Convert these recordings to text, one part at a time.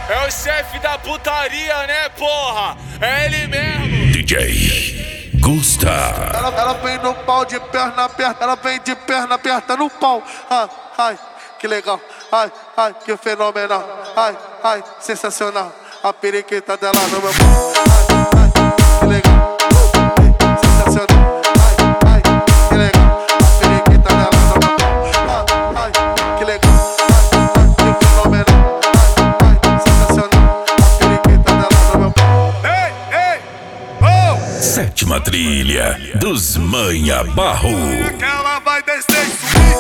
É o chefe da putaria, né, porra? É ele mesmo. DJ Gusta. Ela vem no pau de perna aberta, ela vem de perna aberta no pau. Ai, ai, que legal. Ai, ai, que fenomenal. Ai, ai, sensacional. A periquita dela no meu pau. Ai, ai, que legal. Sensacional. Ai, ai, que legal. A periquita dela no meu pau. Ai, ai, que legal. Ai, ai, que fenomenal. Ai, ai, sensacional. A periquita dela no meu pau. Ei, oh! Sétima trilha dos Manha Barro. Que ela vai descer e subir.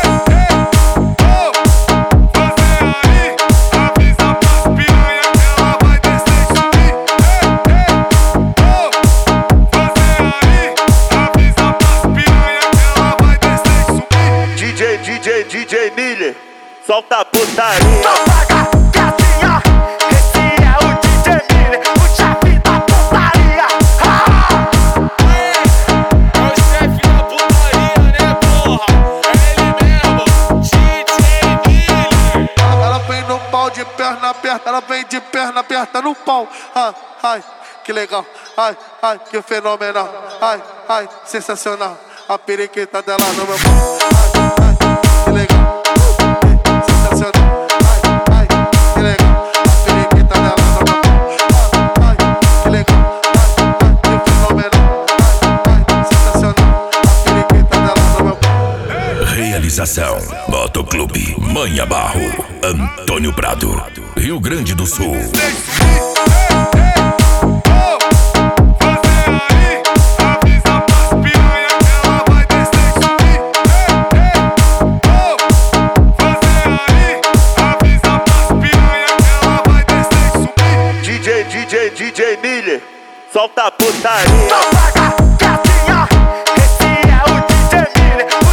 DJ Miller, solta a putaria. Topaga, gatinha, esse é o DJ Miller, o chefe da putaria. É o chefe da putaria, né, porra? É ele mesmo, DJ Miller. Ela vem no pau de perna aberta, ela vem de perna aberta no pau. Ai, ai, que legal. Ai, ai, que fenomenal. Ai, ai, sensacional. A periquita dela no meu pau. Ai, ai, que legal. Sensacional. Ai, ai, que legal. A periquita dela no meu pau. Ai, ai, que legal. Ai, ai, que fenomenal. Ai, ai, sensacional. A periquita dela no meu pau. Realização Motoclube Manha Barro, Antônio Prado, Rio Grande do Sul. DJ Miller, solta a putaria. Topaga, gatinha, esse é o DJ Miller,